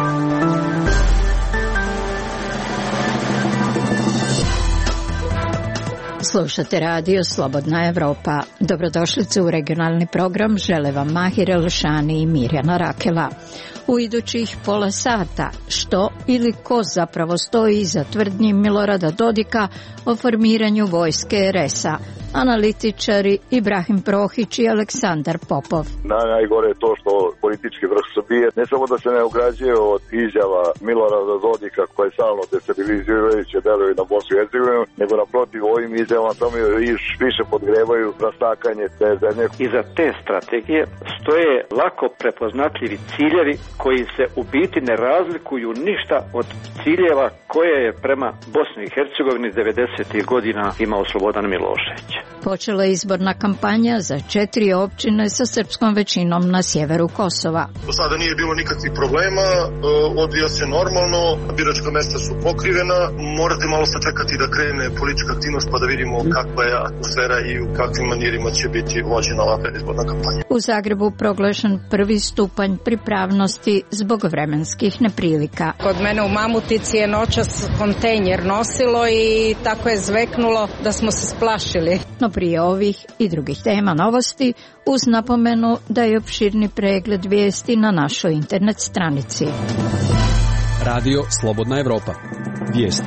Slušate radio Slobodna Evropa. Dobrodošlice u regionalni program. Žele vam Mahir Elšani i Mirjana Rakela. U idućih pola sata što ili ko zapravo stoji iza tvrdnji Milorada Dodika o formiranju vojske RS-a. Analitičari Ibrahim Prohić i Aleksandar Popov. Najgore je to što politički vrh Srbije ne samo da se ne ograđuje od izjava Milorada Dodika koje stalno destabilizirajuće deluju na Bosnu i Hercegovinu, nego naprotiv ovim izjavama samo više podgrevaju rastakanje te zemlje. Iza te strategije stoje lako prepoznatljivi ciljevi koji se u biti ne razlikuju ništa od ciljeva koje je prema Bosni i Hercegovini 90. godina imao Slobodan Milošević. Počela je izborna kampanja za 4 općine sa srpskom većinom na sjeveru Kosova. Do sada nije bilo nikakvih problema, odvija se normalno, biračka mesta su pokrivena, morate malo sačekati da krene politička aktivnost pa da vidimo kakva je atmosfera i u kakvim manirima će biti vođena ova predizborna kampanja. U Zagrebu proglašen prvi stupanj pripravnosti zbog vremenskih neprilika. Kod mene u Mamutici je noćas kontejner nosilo i tako je zveknulo da smo se splašili. No prije ovih i drugih tema novosti, uz napomenu da je opširni pregled vijesti na našoj internet stranici. Radio Slobodna Evropa. Vijesti.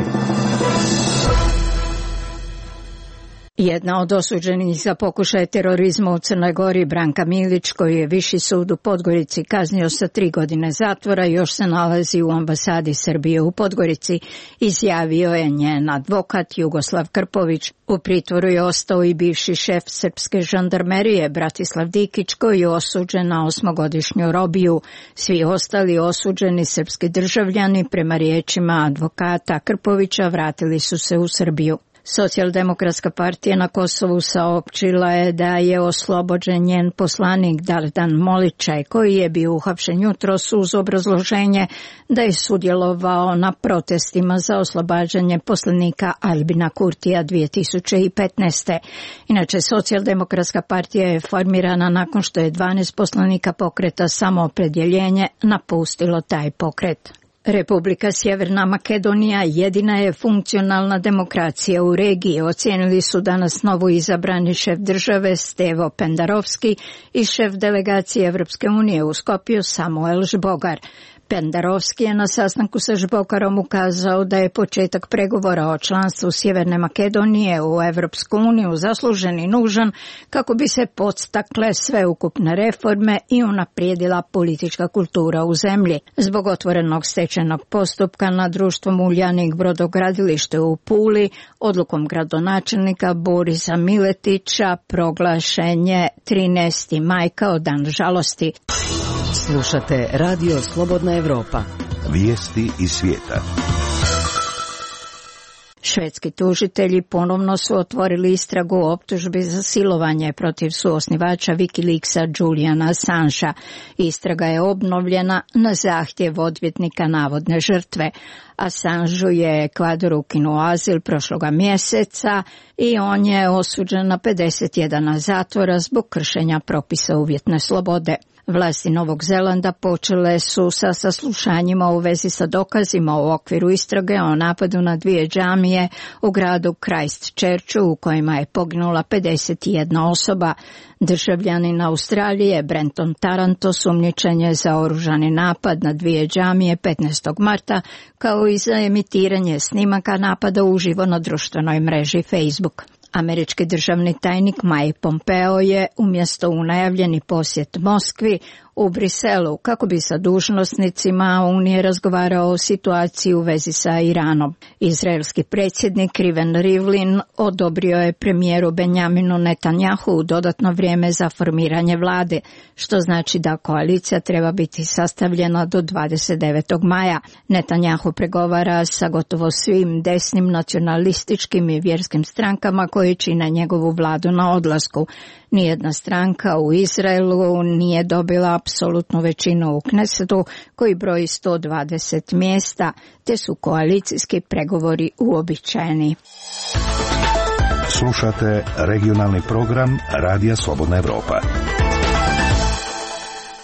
Jedna od osuđenih za pokušaj terorizma u Crnoj Gori, Branka Milić, koju je Viši sud u Podgorici kaznio sa 3 godine zatvora, još se nalazi u ambasadi Srbije u Podgorici, izjavio je njen advokat Jugoslav Krpović. U pritvoru je ostao i bivši šef srpske žandarmerije Bratislav Dikić, koji je osuđen na 8-godišnju robiju. Svi ostali osuđeni srpski državljani, prema riječima advokata Krpovića, vratili su se u Srbiju. Socijaldemokratska partija na Kosovu saopćila je da je oslobođen njen poslanik Dardan Moličaj, koji je bio uhapšen jutros uz obrazloženje da je sudjelovao na protestima za oslobađanje poslanika Albina Kurtija 2015. Inače, Socijaldemokratska partija je formirana nakon što je 12 poslanika pokreta Samoopredjeljenje napustilo taj pokret. Republika Sjeverna Makedonija jedina je funkcionalna demokracija u regiji, ocijenili su danas novo izabrani šef države Stevo Pendarovski i šef delegacije Evropske unije u Skopju Samuel Žbogar. Pendarovski je na sastanku sa Žbogarom ukazao da je početak pregovora o članstvu Sjeverne Makedonije u Evropsku uniju zaslužen i nužan kako bi se podstakle sveukupne reforme i unaprijedila politička kultura u zemlji. Zbog otvorenog stečajnog postupka na društvom Uljanik brodogradilište u Puli, odlukom gradonačelnika Borisa Miletića proglašen je 13. maj kao dan žalosti. Slušate Radio Slobodna Evropa. Vijesti iz svijeta. Švedski tužitelji ponovno su otvorili istragu o optužbi za silovanje protiv suosnivača Wikileaksa Juliana Assangea. Istraga je obnovljena na zahtjev odvjetnika navodne žrtve. Assangeu je Ekvador ukinuo azil prošloga mjeseca i on je osuđen na 51 dana zatvora zbog kršenja propisa uvjetne slobode. Vlasti Novog Zelanda počele su sa saslušanjima u vezi sa dokazima u okviru istrage o napadu na 2 džamije u gradu Christchurchu u kojima je poginula 51 osoba. Državljanin Australije Brenton Taranto sumnjičen je za oružani napad na 2 džamije 15. marta kao i za emitiranje snimaka napada uživo na društvenoj mreži Facebook. Američki državni tajnik Mike Pompeo je umjesto u najavljeni posjet Moskvi u Briselu kako bi sa dužnosnicima Unije razgovarao o situaciji u vezi sa Iranom. Izraelski predsjednik Reuven Rivlin odobrio je premijeru Benjaminu Netanjahu dodatno vrijeme za formiranje vlade, što znači da koalicija treba biti sastavljena do 29. maja. Netanjahu pregovara sa gotovo svim desnim nacionalističkim i vjerskim strankama koje čine njegovu vladu na odlasku. Nijedna stranka u Izraelu nije dobila apsolutnu većinu u Knesetu koji broji 120 mjesta, te su koalicijski pregovori uobičajeni. Slušate regionalni program Radija Slobodna Evropa.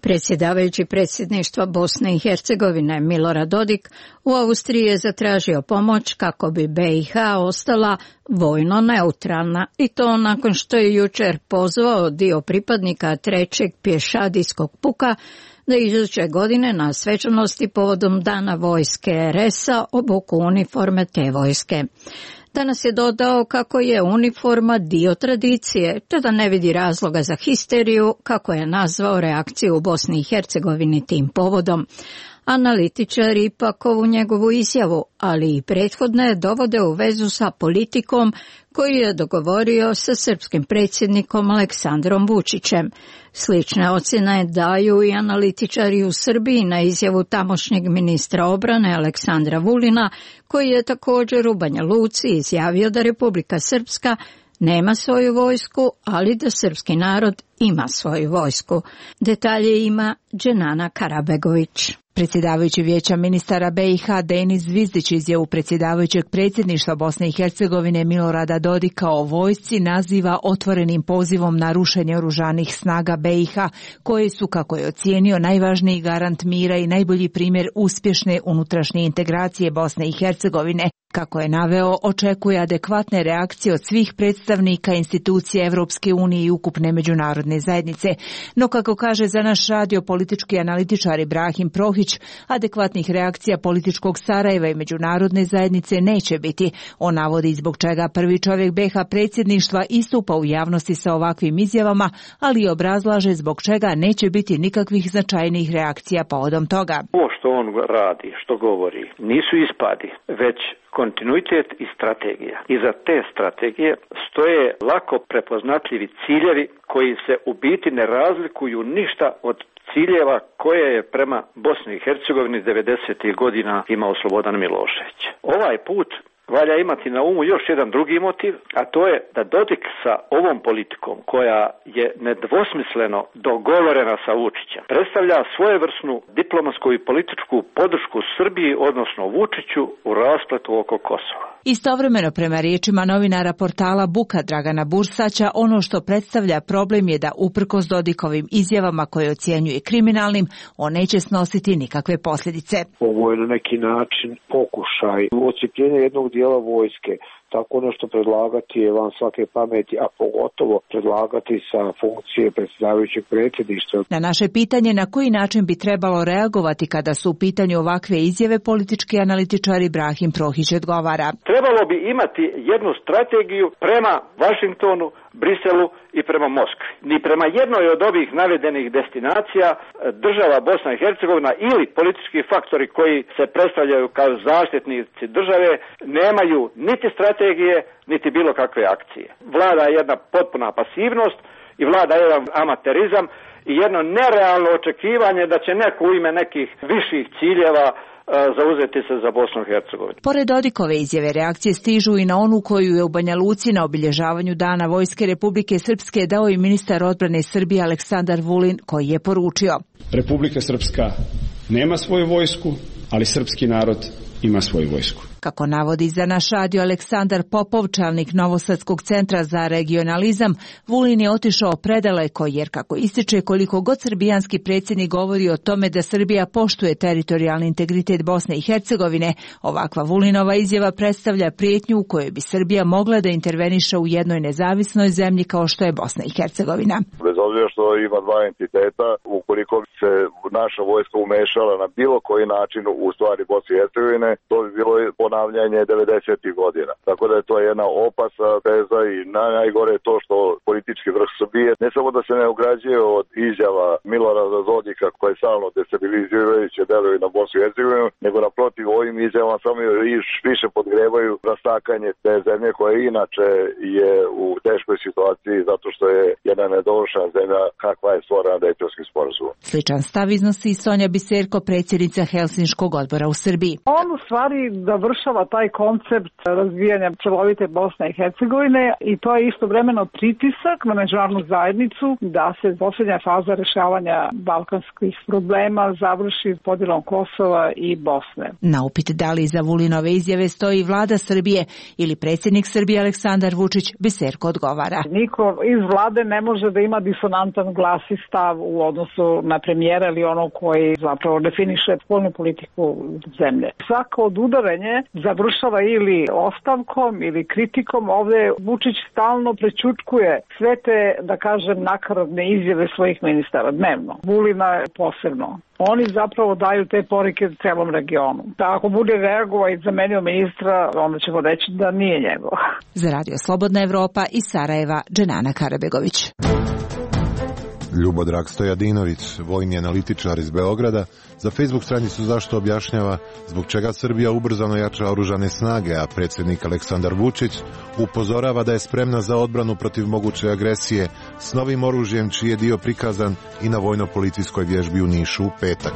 Predsjedavajući predsjedništva Bosne i Hercegovine Milorad Dodik u Austriji je zatražio pomoć kako bi BiH ostala vojno neutralna i to nakon što je jučer pozvao dio pripadnika 3. pješadijskog puka da iduće godine na svečanosti povodom Dana vojske RS-a obuku uniforme te vojske. Danas je dodao kako je uniforma dio tradicije, te da ne vidi razloga za histeriju, kako je nazvao reakciju u Bosni i Hercegovini tim povodom. Analitičari ipak ovu njegovu izjavu, ali i prethodne, dovode u vezu sa politikom koju je dogovorio sa srpskim predsjednikom Aleksandrom Vučićem. Slične ocjene daju i analitičari u Srbiji na izjavu tamošnjeg ministra obrane Aleksandra Vulina, koji je također u Banja Luci izjavio da Republika Srpska nema svoju vojsku, ali da srpski narod ima svoju vojsku. Detalje ima Dženana Karabegović. Predsjedavajući Vijeća ministara BiH Denis Zvizdić izjavu predsjedavajućeg predsjedništva Bosne i Hercegovine Milorada Dodika o vojsci naziva otvorenim pozivom na rušenje oružanih snaga BiH, koje su, kako je ocijenio, najvažniji garant mira i najbolji primjer uspješne unutrašnje integracije Bosne i Hercegovine. Kako je naveo, očekuje adekvatne reakcije od svih predstavnika institucija Evropske unije i ukupne međunarodne zajednice. No, kako kaže za naš radio politički analitičar Ibrahim Prohić, adekvatnih reakcija političkog Sarajeva i međunarodne zajednice neće biti. On navodi zbog čega prvi čovjek BiH predsjedništva istupa u javnosti sa ovakvim izjavama, ali i obrazlaže zbog čega neće biti nikakvih značajnijih reakcija povodom toga. Ovo što on radi, što govori, nisu ispadi, već kontinuitet i strategija. Iza te strategije stoje lako prepoznatljivi ciljevi koji se u biti ne razlikuju ništa od ciljeva koje je prema Bosni i Hercegovini 90. godina imao Slobodan Milošević. Ovaj put valja imati na umu još jedan drugi motiv, a to je da Dodik sa ovom politikom, koja je nedvosmisleno dogovorena sa Vučićem, predstavlja svojevrsnu diplomatsku i političku podršku Srbiji, odnosno Vučiću, u raspletu oko Kosova. Istovremeno, prema riječima novinara portala Buka Dragana Bursaća, ono što predstavlja problem je da uprkos Dodikovim izjavama koje ocjenjuje kriminalnim, on neće snositi nikakve posljedice. Ovo je na neki način pokušaj ocijepljenja jednog dijela vojske. Tako nešto predlagati je van svake pameti, a pogotovo predlagati sa funkcije predsjedavajućeg predsjedništva. Na naše pitanje na koji način bi trebalo reagovati kada su u pitanju ovakve izjave, politički analitičar Ibrahim Prohić odgovara. Trebalo bi imati jednu strategiju prema Vašingtonu, Briselu i prema Moskvi. Ni prema jednoj od ovih navedenih destinacija država Bosna i Hercegovina ili politički faktori koji se predstavljaju kao zaštitnici države nemaju niti strategije, niti bilo kakve akcije. Vlada jedna potpuna pasivnost i vlada jedan amaterizam i jedno nerealno očekivanje da će neko u ime nekih viših ciljeva zauzeti se za Bosnu i Hercegovinu. Pored Dodikove izjave, reakcije stižu i na onu koju je u Banja Luci na obilježavanju Dana vojske Republike Srpske dao i ministar odbrane Srbije Aleksandar Vulin, koji je poručio: Republika Srpska nema svoju vojsku, ali srpski narod ima svoju vojsku. Kako navodi za naš radio Aleksandar Popov, čelnik Novosadskog centra za regionalizam, Vulin je otišao predaleko jer, kako ističe, koliko god srbijanski predsjednik govori o tome da Srbija poštuje teritorijalni integritet Bosne i Hercegovine, ovakva Vulinova izjava predstavlja prijetnju u kojoj bi Srbija mogla da interveniše u jednoj nezavisnoj zemlji kao što je Bosna i Hercegovina. Bez obzira što ima dva entiteta, ukoliko se naša vojska umešala na bilo koji način u stvari Bosne i Hercegovine, to bi bilo ponavljanje 90. godina. Tako da je to jedna opasna teza i najgore je to što politički vrh Srbije ne samo da se ne ograđuje od izjava Milorada Dodika koje stalno destabilizirajuće deluju na Bosnu i Hercegovinu, nego naprotiv ovim izjavama samo više podgrevaju rastakanje te zemlje koja inače je u teškoj situaciji zato što je jedna nedovršena zemlja kakva je stvorena Dejtonskim sporazumom. Sličan stav iznosi Sonja Biserko, predsjednica Helsinškog odbora u Srbiji. On u stvari da vrši završava taj koncept razvijanja celovite Bosne i Hercegovine i to je istovremeno pritisak na međunarodnu zajednicu da se posljednja faza rešavanja balkanskih problema završi podjelom Kosova i Bosne. Na upit da li iza Vulinove izjave stoji vlada Srbije ili predsjednik Srbije Aleksandar Vučić, Biserko odgovara. Niko iz vlade ne može da ima disonantan glas i stav u odnosu na premijera ili ono koji zapravo definiše spoljnu politiku zemlje. Svako odudaranje završava ili ostavkom ili kritikom. Ovdje Vučić stalno prećutkuje sve te, da kažem, nakaradne izjave svojih ministara dnevno. Vulina je posebno. Oni zapravo daju te poruke celom regionu. Da ako bude reagovao i zamenio ministra, onda ćemo reći da nije njegov. Za Radio Slobodna Evropa iz Sarajeva, Dženana Karabegović. Ljubodrag Stojadinović, vojni analitičar iz Beograda, za Facebook stranicu Zašto objašnjava zbog čega Srbija ubrzano jača oružane snage, a predsjednik Aleksandar Vučić upozorava da je spremna za odbranu protiv moguće agresije s novim oružjem čiji je dio prikazan i na vojno-policijskoj vježbi u Nišu u petak.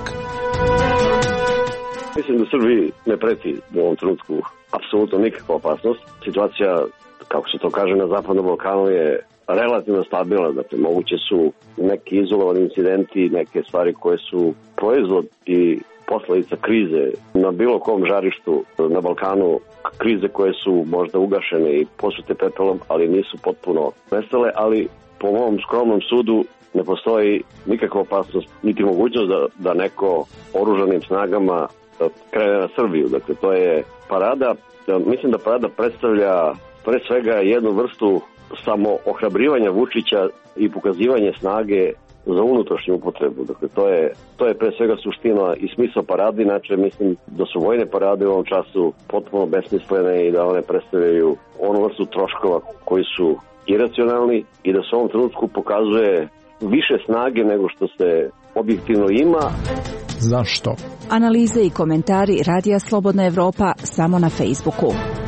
Mislim da Srbiji ne preti u ovom trenutku apsolutno nikakva opasnost. Situacija, kako se to kaže na Zapadnom Balkanu, je relativno stabilna, dakle moguće su neki izolovani incidenti, neke stvari koje su proizvod i posledica krize na bilo kom žarištu na Balkanu, krize koje su možda ugašene i posute pepelom, ali nisu potpuno nestale, ali po mom skromnom sudu ne postoji nikakva opasnost, niti mogućnost da neko oružanim snagama krene na Srbiju. Dakle, to je parada. Mislim da parada predstavlja pre svega jednu vrstu samo ohrabrivanja Vučića i pokazivanje snage za unutrašnju upotrebu. Dakle, to je pre svega suština i smisao parade, inače mislim da su vojne parade u ovom času potpuno besmislene i da one predstavljaju onu vrstu troškova koji su iracionalni i da se u ovom trenutku pokazuje više snage nego što se objektivno ima. Zašto? Analize i komentari Radija Slobodna Evropa samo na Facebooku.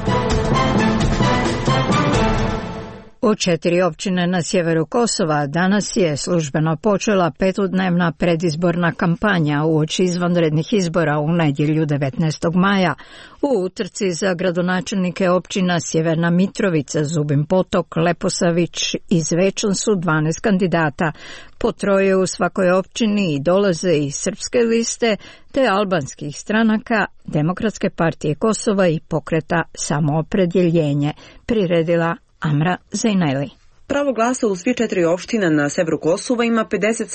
U 4 općine na sjeveru Kosova danas je službeno počela 5-dnevna predizborna kampanja uoči izvanrednih izbora u nedjelju 19. maja. U utrci za gradonačelnike općina Sjeverna Mitrovica, Zubin Potok, Leposavić i Zvečan su 12 kandidata. Po 3 u svakoj općini i dolaze iz srpske liste te albanskih stranaka, Demokratske partije Kosova i pokreta Samoopredjeljenje, priredila Amra Zejnajli. Pravo glasa u svi 4 opština na severu Kosova ima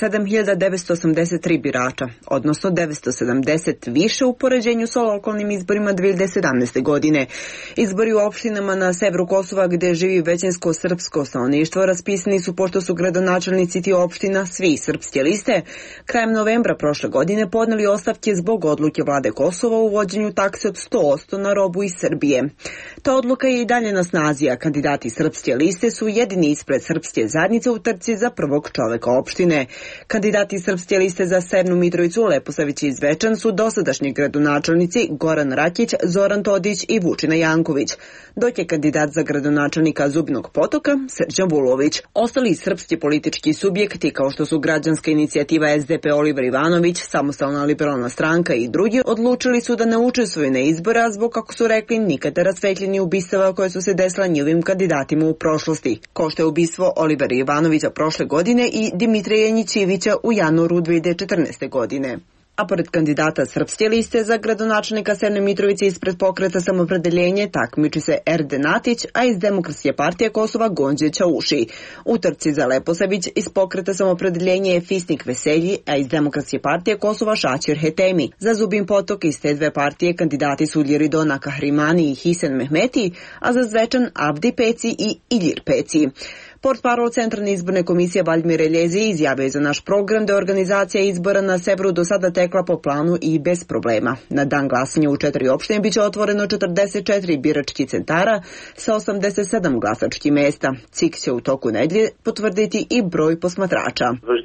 57.983 birača, odnosno 970 više u poređenju sa lokalnim izborima 2017. godine. Izbori u opštinama na severu Kosova gdje živi većinsko srpsko stanovništvo raspisani su pošto su gradonačelnici tih opština, svi srpske liste, krajem novembra prošle godine podneli ostavke zbog odluke vlade Kosova u uvođenju takse od 100% na robu iz Srbije. Ta odluka je i dalje na snazi, a kandidati srpske liste su jedini ispred srpske zajednice u trci za prvog čoveka opštine. Kandidati srpske liste za Severnu Mitrovicu, Leposavić i Zvečan su dosadašnji gradonačelnici Goran Rakić, Zoran Todić i Vučina Janković, dok je kandidat za gradonačelnika Zubinog Potoka Srđan Vulović. Ostali srpski politički subjekti kao što su Građanska inicijativa SDP Oliver Ivanović, Samostalna liberalna stranka i drugi odlučili su da ne učestvuju na izbora zbog, kako su rekli, nikada rasvetljeni ubistava koje su se desila njihovim kandidatima u prošlosti, kao što je ubistvo Olivera Ivanovića prošle godine i Dimitrija Janjićevića u januaru 2014. godine. A pored kandidata srpske liste za gradonačelnika Severne Mitrovice ispred pokreta Samoopredjeljenje takmiči se Erde Natić, a iz Demokratske partije Kosova Gonđe Ćauši. U trci za Leposavić iz pokreta Samoopredjeljenje je Fisnik Veselji, a iz Demokratske partije Kosova Šačir Hetemi. Za Zubin Potok iz te dve partije kandidati su Ljeridona Kahrimani i Hisen Mehmeti, a za Zvečan Abdi Peci i Iljir Peci. Portparol Centralne izborne komisije Valjmir Eljezi izjavio je za naš program da je organizacija izbora na severu do sada tekla po planu i bez problema. Na dan glasanja u 4 opštine biće otvoreno 44 biračkih centara sa 87 glasačkih mesta. CIK će u toku nedjelje potvrditi i broj posmatrača.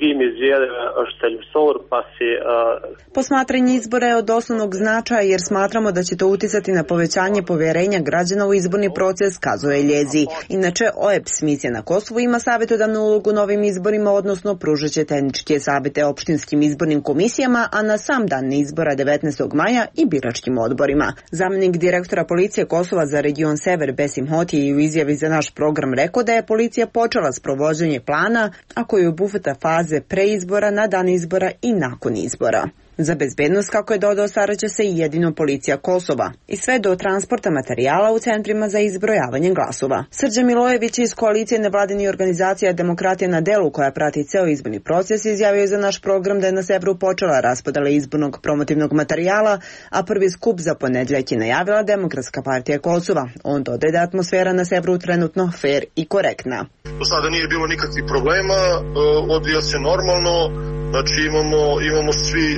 Posmatranje izbora je od osnovnog značaja jer smatramo da će to uticati na povećanje povjerenja građana u izborni proces, kazuje Eljezi. Inače, OEBS misija na Kosovu Kosovo ima savjetodavnu ulogu na ovim izborima, odnosno pružaće tehničke savjete opštinskim izbornim komisijama, a na sam dan izbora 19. maja i biračkim odborima. Zamjenik direktora policije Kosova za region Sever Besim Hoti je u izjavi za naš program rekao da je policija počela s provođenjem plana, a koji obuhvata faze pre izbora, na dan izbora i nakon izbora. Za bezbednost, kako je dodao, staraće se i jedino policija Kosova i sve do transporta materijala u centrima za izbrojavanje glasova. Srđan Milojević iz koalicije nevladinih organizacija Demokratija na delu, koja prati ceo izborni proces, izjavio je za naš program da je na severu počela raspodela izbornog promotivnog materijala, a prvi skup za ponedjeljak je najavila Demokratska partija Kosova. On dodaje da atmosfera na severu trenutno fer i korektna. Do sada nije bilo nikakvih problema, odvija se normalno. Znači imamo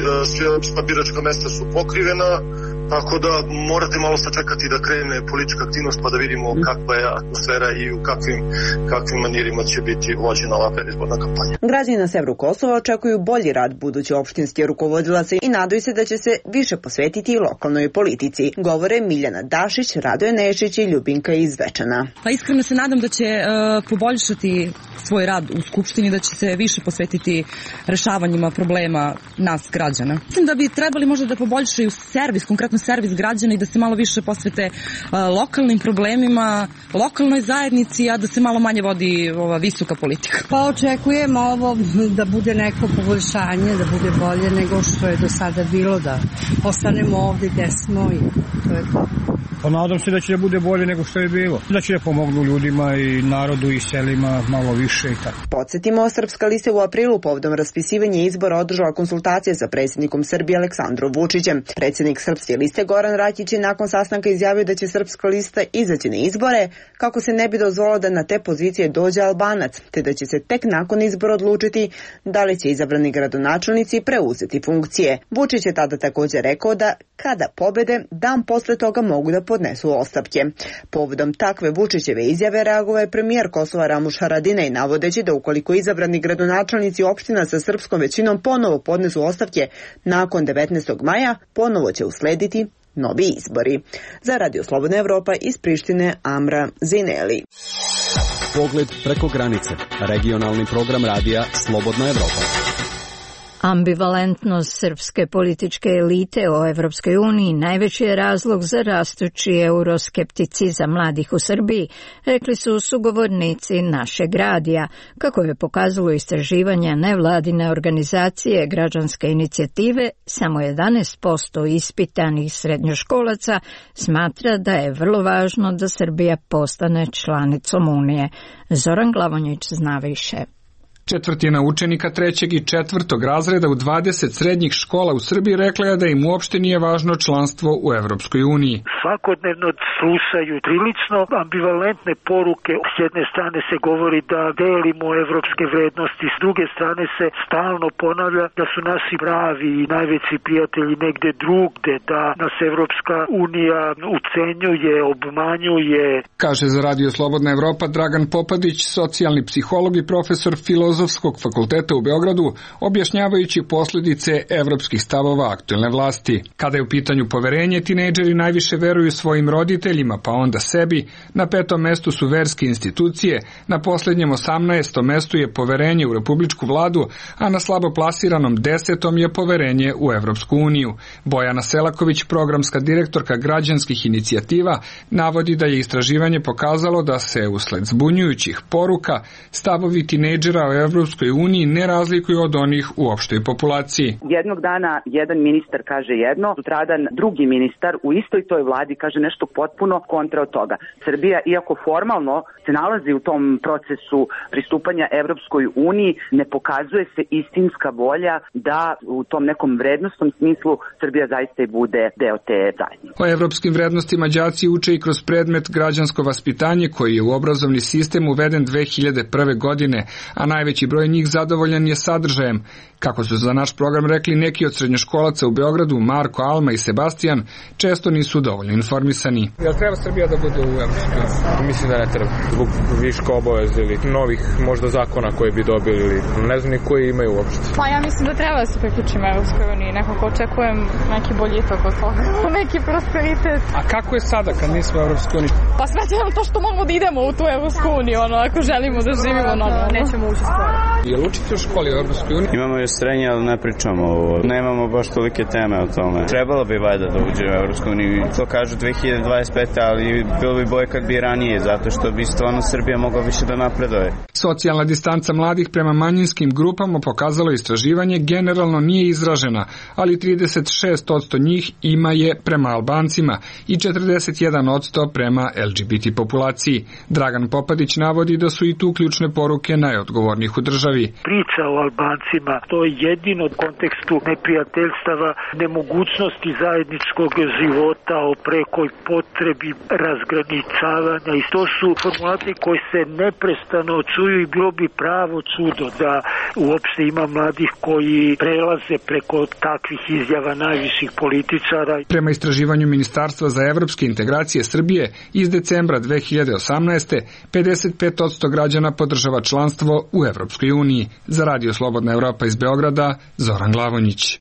sva biračka mesta su pokrivena, tako da morate malo sačekati da krene politička aktivnost pa da vidimo kakva je atmosfera i u kakvim manirima će biti vođena ova predizborna kampanja. Građani na severu Kosova očekuju bolji rad buduće opštinske rukovodilaca i nadaju se da će se više posvetiti i lokalnoj politici. Govore Miljana Dašić, Radoje Nešić i Ljubinka iz Zvečana. Pa iskreno se nadam da će poboljšati svoj rad u Skupštini, da će se više posvetiti rešavanjima problema nas građana. Mislim da bi trebali možda da poboljšaju konkretno servis građana i da se malo više posvete lokalnim problemima, lokalnoj zajednici, a da se malo manje vodi ova visoka politika. Pa očekujemo ovo da bude neko poboljšanje, da bude bolje nego što je do sada bilo, da ostanemo ovdje gdje smo i to je to. Pa nadam se da će da bude bolje nego što je bilo. Da će da pomognu ljudima i narodu i selima malo više i tako. Podsjetimo, Srpska lista u aprilu povodom raspisivanja izbora održala konsultacije sa predsjednikom Srbije Aleksandrom Vučićem. Predsjednik Srpske liste Goran Rakić je nakon sastanka izjavio da će Srpska lista izaći na izbore kako se ne bi dozvolilo da na te pozicije dođe Albanac, te da će se tek nakon izbora odlučiti da li će izabrani gradonačelnici preuzeti funkcije. Vučić je tada također rekao da kada pobede, dan posle toga mogu da podnesu ostavke. Povodom takve Vučićeve izjave reagovao je premijer Kosova Ramuš Haradinaj, navodeći da ukoliko izabrani gradonačelnici opština sa srpskom većinom ponovo podnesu ostavke nakon 19. maja, ponovo će uslediti novi izbori. Za Radio Slobodna Evropa iz Prištine, Amra Zineli. Pogled preko granice. Regionalni program radija Slobodna Evropa. Ambivalentnost srpske političke elite o Evropskoj uniji najveći je razlog za rastući euroskepticizam mladih u Srbiji, rekli su sugovornici našeg radija. Kako je pokazalo istraživanje nevladine organizacije Građanske inicijative, samo 11% ispitanih srednjoškolaca smatra da je vrlo važno da Srbija postane članicom Unije. Zoran Glavonjić zna više. Četvrtina učenika 3. i 4. razreda u 20 srednjih škola u Srbiji rekla je da im uopšte nije važno članstvo u Evropskoj uniji. Svakodnevno slušaju prilično ambivalentne poruke. S jedne strane se govori da delimo evropske vrednosti, s druge strane se stalno ponavlja da su naši pravi i najveći prijatelji negde drugde, da nas Evropska unija ucenjuje, obmanjuje. Kaže za Radio Slobodna Evropa Dragan Popadić, socijalni psiholog i profesor Filozofskog fakulteta u Beogradu, objašnjavajući posljedice evropskih stavova aktuelne vlasti. Kada je u pitanju poverenje, tinejdžeri najviše veruju svojim roditeljima, pa onda sebi, na 5. mestu su verske institucije, na posljednjem 18. mestu je poverenje u republičku vladu, a na slabo plasiranom 10. je poverenje u Evropsku uniju. Bojana Selaković, programska direktorka građanskih inicijativa, navodi da je istraživanje pokazalo da se usled zbunjujućih poruka stavovi tinejdžera o Evropskoj uniji ne razlikuju od onih u opštoj populaciji. Jednog dana jedan ministar kaže jedno, sutradan drugi ministar u istoj toj vladi kaže nešto potpuno kontra od toga. Srbija, iako formalno se nalazi u tom procesu pristupanja Evropskoj uniji, ne pokazuje se istinska volja da u tom nekom vrednostnom smislu Srbija zaista i bude deo te zajednice. O evropskim vrednostima đaci uče i kroz predmet građansko vaspitanje koji je u obrazovni sistem uveden 2001. godine, a najveći broj njih zadovoljan je sadržajem. Kako su za naš program rekli neki od srednjoškolaca u Beogradu, Marko, Alma i Sebastijan, često nisu dovoljno informisani. Jel treba Srbija da bude u Evropskoj uniji? Mislim da ne treba. Zbog viška obaveza ili novih možda zakona koje bi dobili ili ne znam ni koji imaju uopšte. Pa ja mislim da treba da se priključimo Evropskoj uniji. Nekako očekujem neki boljitak od toga, neki prosperitet. A kako je sada kad nismo u Evropskoj uniji? Pa smatram to što moramo da idemo u tu Evropsku uniju, ako želimo da živimo normalno. Nećemo ući skoro. Jel učite u školi u Evropskoj uniji? Imamo još srednje, ali ne pričamo ovo. Nemamo baš tolike teme o tome. Trebalo bi valjda da uđe u Evropsku uniju. To kažu 2025. ali bilo bi bolje kad bi ranije, zato što bi stvarno Srbija mogla više da napreduje. Socijalna distanca mladih prema manjinskim grupama, pokazalo istraživanje, generalno nije izražena, ali 36% njih ima je prema Albancima i 41% prema LGBT populaciji. Dragan Popadić navodi da su i tu ključne poruke najodgovornijih u državi. Priča o Albancima, to je jedino u kontekstu neprijateljstava, nemogućnosti zajedničkog života, o prekoj potrebi razgraničavanja, i to su formulacije koje se neprestano čuju i bilo bi pravo čudo da uopšte ima mladih koji prelaze preko takvih izjava najviših političara. Prema istraživanju Ministarstva za evropske integracije Srbije iz decembra 2018. 55% građana podržava članstvo u Evropskoj uniji. Za Radio Slobodna Evropa iz Beograda, Zoran Glavonjić.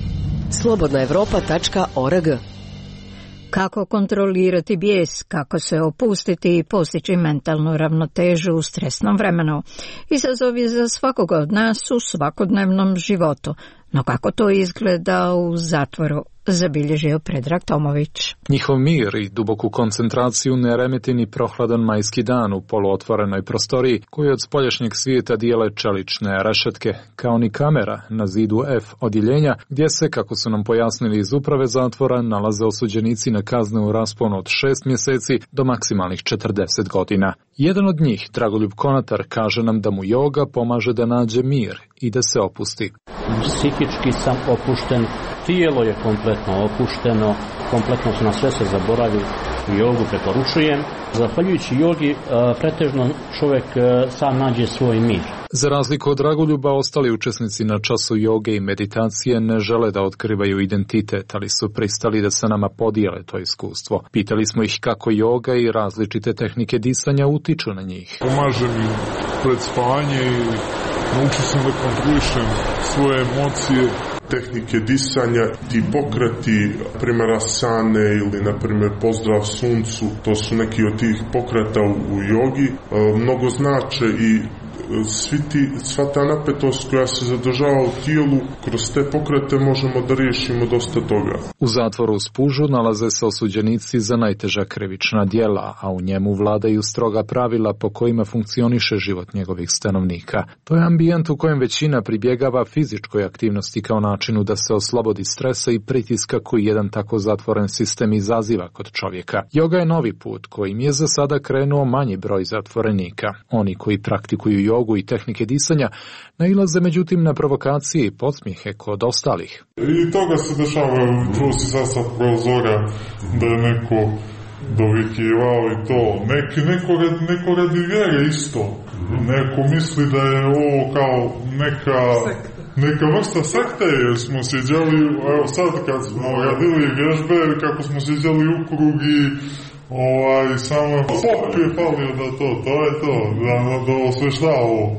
slobodnaevropa.org. Kako kontrolirati bijes, kako se opustiti i postići mentalnu ravnotežu u stresnom vremenu. Izazov je za svakog od nas u svakodnevnom životu. No kako to izgleda u zatvoru, zabilježio Predrag Tomović. Njihov mir i duboku koncentraciju ne remeti ni prohladan majski dan u poluotvorenoj prostoriji, koju od spoljašnjeg svijeta dijele čelične rešetke, kao ni kamera na zidu F odjeljenja, gdje se, kako su nam pojasnili iz uprave zatvora, nalaze osuđenici na kazne u rasponu od 6 mjeseci do maksimalnih 40 godina. Jedan od njih, Dragoljub Konatar, kaže nam da mu joga pomaže da nađe mir i da se opusti. Psihički sam opušten, tijelo je kompletno opušteno, kompletno na sve se zaboravi, jogu preporučujem. Zahvaljujući jogi, pretežno čovjek sam nađe svoj mir. Za razliku od Dragoljuba, ostali učesnici na času joge i meditacije ne žele da otkrivaju identitet, ali su pristali da se nama podijele to iskustvo. Pitali smo ih kako joga i različite tehnike disanja utiču na njih. Pomaže mi pred spanje i naučio sam da kontrolišem svoje emocije, tehnike disanja, ti pokreti, primjer asane ili na primjer pozdrav suncu, to su neki od tih pokreta u jogi, mnogo znače i sva ta napetost koja se zadržava u tijelu, kroz te pokrete možemo da riješimo dosta toga. U zatvoru u Spužu nalaze se osuđenici za najteža krivična djela, a u njemu vladaju stroga pravila po kojima funkcioniše život njegovih stanovnika. To je ambijent u kojem većina pribjegava fizičkoj aktivnosti kao načinu da se oslobodi stresa i pritiska koji jedan tako zatvoren sistem izaziva kod čovjeka. Joga je novi put kojim je za sada krenuo manji broj zatvorenika. Oni koji praktikuju jogu i tehnike disanja nailaze međutim na provokacije i podsmijehe kod ostalih. I toga se dešava, čuo si sad sa prozora da je neko dovikivao i to. Neko radi vjere isto. Neko misli da je ovo kao neka vrsta sekte, jer smo sjeđali, evo sad kad smo radili vježbe, kako smo sjeđali u krug i samo pop je falio da to je to, da osvešta ovo.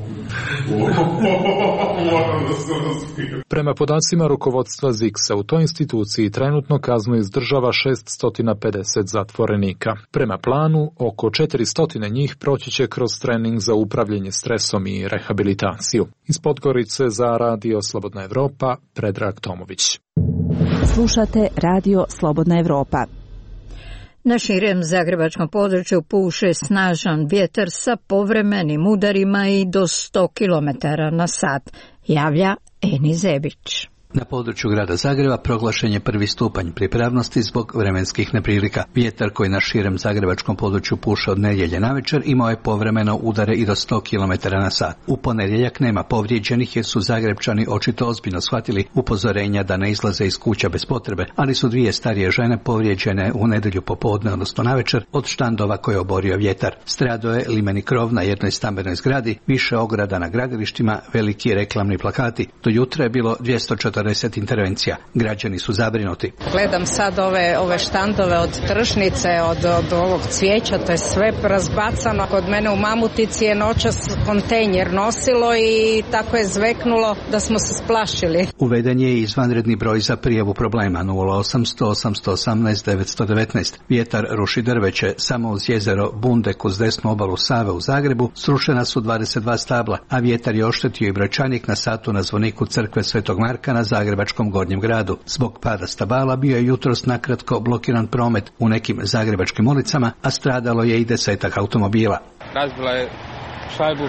Prema podacima rukovodstva ZIKS-a u toj instituciji trenutno kaznu izdržava 650 zatvorenika. Prema planu, oko 400 njih proći će kroz trening za upravljanje stresom i rehabilitaciju. Iz Podgorice za Radio Slobodna Evropa, Predrag Tomović. Slušate Radio Slobodna Evropa. Na širem zagrebačkom području puše snažan vjetar sa povremenim udarima i do 100 km na sat, javlja Eni Zebić. Na području grada Zagreba proglašen je 1. stupanj pripravnosti zbog vremenskih neprilika. Vjetar koji na širem zagrebačkom području puša od nedjelje navečer imao je povremeno udare i do 100 km/h. U ponedjeljak nema povrijeđenih jer su Zagrebčani očito ozbiljno shvatili upozorenja da ne izlaze iz kuća bez potrebe, ali su 2 starije žene povrijeđene u nedjelju popodne, odnosno navečer, od štandova koje oborio vjetar. Stradao je limeni krov na jednoj stambenoj zgradi, više ograda na gradilištima, veliki reklamni plakati. Do jutra je bilo 240 intervencija. Građani su zabrinuti. Gledam sad ove štandove od tržnice, od ovog cvijeća, to je sve razbacano. Kod mene u Mamutici je noćas kontejner nosilo i tako je zveknulo da smo se splašili. Uveden je izvanredni broj za prijavu problema 0800 818 919. Vjetar ruši drveće. Samo uz jezero Bundek uz desnu obalu Save u Zagrebu srušena su 22 stabla, a vjetar je oštetio i brojčanik na satu na zvoniku crkve Svetog Marka na Zagrebačkom Gornjem gradu. Zbog pada stabala bio je jutros nakratko blokiran promet u nekim zagrebačkim ulicama, a stradalo je i 10 automobila. Razbila je šajbu,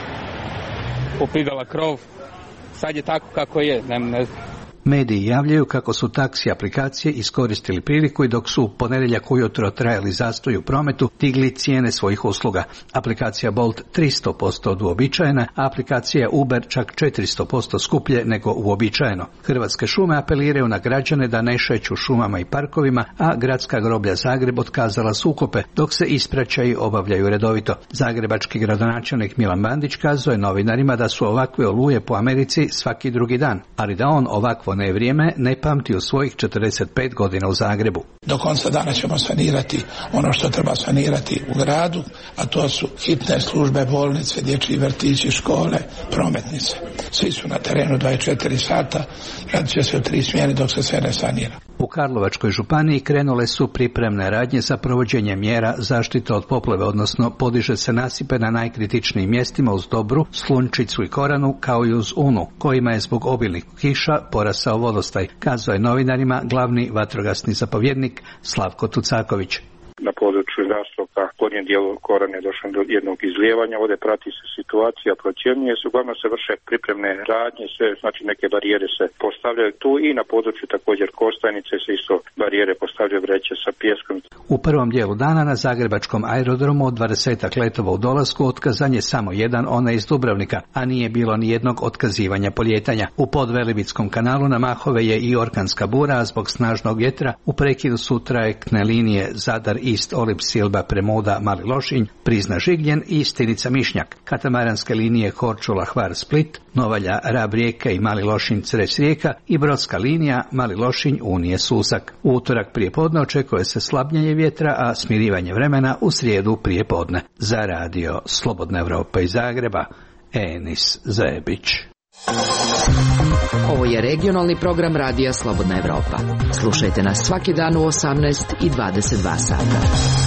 popigala krov, sad je tako kako je, ne znam. Mediji javljaju kako su taksi aplikacije iskoristili priliku i dok su u ponedjeljak ujutro trajali zastoj u prometu, digli cijene svojih usluga. Aplikacija Bolt 300% od uobičajena, a aplikacija Uber čak 400% skuplje nego uobičajeno. Hrvatske šume apeliraju na građane da ne šeću šumama i parkovima, a Gradska groblja Zagreb otkazala su ukope, dok se ispraćaji obavljaju redovito. Zagrebački gradonačelnik Milan Bandić kazao je novinarima da su ovakve oluje po Americi svaki drugi dan, ali da on ovakvo vrijeme ne pamti u svojih 45 godina u Zagrebu. Do konca dana ćemo sanirati ono što treba sanirati u gradu, a to su hitne službe, bolnice, dječji vrtići, škole, prometnice. Svi su na terenu 24 sata, radit će se u 3 smjene dok se sve ne sanira. U Karlovačkoj županiji krenule su pripremne radnje za provođenje mjera zaštite od poplave, odnosno podiže se nasipe na najkritičnijim mjestima uz Dobru, Slunčicu i Koranu, kao i uz Unu, kojima je zbog obilnih kiša porasao vodostaj, kazao je novinarima glavni vatrogasni zapovjednik Slavko Tucaković. Na području Zastroka, gornjem dijelu Korane je došlo do jednog izlijevanja, ovdje prati se situacija, procjenjuje se, uglavnom se vrše pripremne radnje, sve, znači neke barijere se postavljaju tu i na području također Kostajnice se isto barijere postavljaju, vreće sa pijeskom. U prvom dijelu dana na zagrebačkom aerodromu od 20 letova u dolasku otkazan je samo jedan, onaj iz Dubrovnika, a nije bilo ni jednog otkazivanja polijetanja. U Podvelebitskom kanalu na mahove je i orkanska bura, a zbog snažnog vjetra u prekidu su trajektne linije Zadar Ist Olib Silba Premuda Mali Lošinj, Prizna Žigljen i Stinica Mišnjak, katamaranske linije Korčula Hvar Split, Novalja Rab Rijeka i Mali Lošinj Cres Rijeka i brodska linija Mali Lošinj Unije Susak. U utorak prijepodne očekuje se slabljenje vjetra, a smirivanje vremena u srijedu prijepodne. Za radio Slobodna Evropa iz Zagreba, Enis Zebić. Ovo je regionalni program radija Slobodna Evropa. Slušajte nas svaki dan u 18 i 22 sata.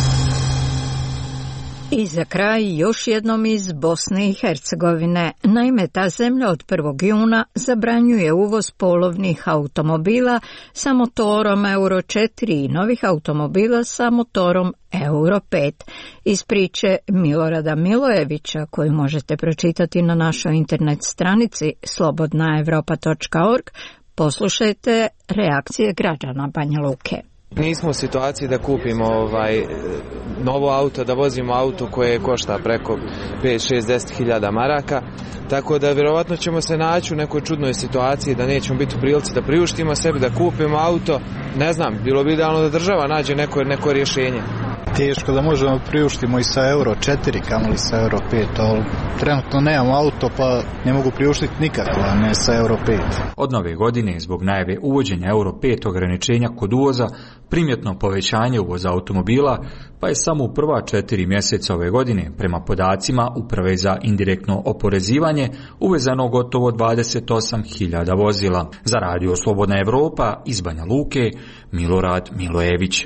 I za kraj još jednom iz Bosne i Hercegovine. Naime, ta zemlja od 1. juna zabranjuje uvoz polovnih automobila sa motorom Euro 4 i novih automobila sa motorom Euro 5. Iz priče Milorada Milojevića, koju možete pročitati na našoj internet stranici slobodnaevropa.org, poslušajte reakcije građana Banja Luke. Nismo u situaciji da kupimo novo auto, da vozimo auto koje košta preko 5, 6, 10 hiljada maraka, tako da vjerovatno ćemo se naći u nekoj čudnoj situaciji da nećemo biti u prilici da priuštimo sebi da kupimo auto. Ne znam, bilo bi idealno da država nađe neko rješenje. Teško da možemo priuštimo i sa Euro 4, kamoli sa Euro 5, ali trenutno nemamo auto pa ne mogu priuštiti nikako, a ne sa Euro 5. Od nove godine, zbog najave uvođenja Euro 5 ograničenja kod uvoza, primjetno povećanje uvoza automobila, pa je samo u prva 4 mjeseca ove godine, prema podacima Uprave za indirektno oporezivanje, uvezano gotovo 28.000 vozila. Za radio Slobodna Evropa iz Banja Luke, Milorad Milojević.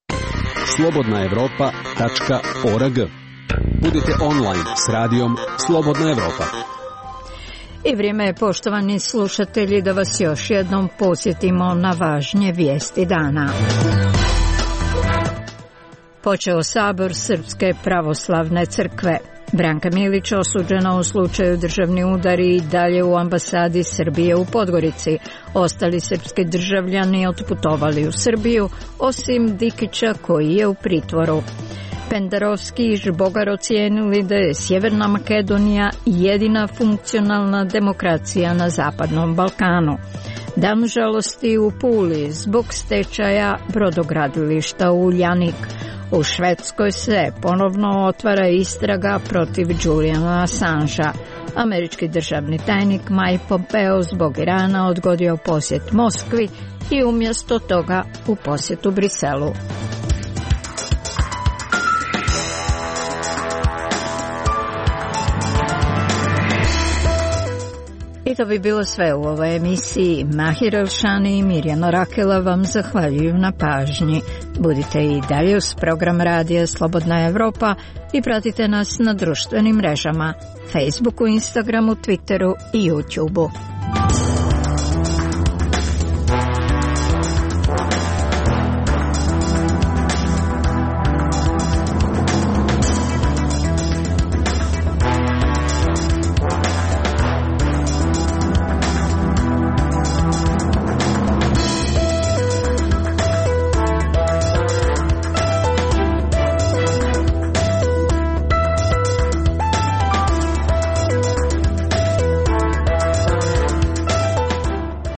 slobodnaevropa.org. Budite online s radijom Slobodna Evropa. I vrijeme je, poštovani slušatelji, da vas još jednom posjetimo na važnije vijesti dana. počeo sabor Srpske pravoslavne crkve. Branka Milić osuđena u slučaju državni udari i dalje u ambasadi Srbije u Podgorici. Ostali srpski državljani otputovali u Srbiju, osim Dikića koji je u pritvoru. Pendarovski i Žbogar ocijenili da je Sjeverna Makedonija jedina funkcionalna demokracija na Zapadnom Balkanu. Dan žalosti u Puli zbog stečaja brodogradilišta Uljanik. U Švedskoj se ponovno otvara istraga protiv Juliana Assangea. Američki državni tajnik Mike Pompeo zbog Irana odgodio posjet Moskvi i umjesto toga u posjetu Briselu. I to bi bilo sve u ovoj emisiji. Mahir Elšani i Mirjana Rakela vam zahvaljuju na pažnji. Budite i dalje uz program Radija Slobodna Evropa i pratite nas na društvenim mrežama, Facebooku, Instagramu, Twitteru i YouTubeu.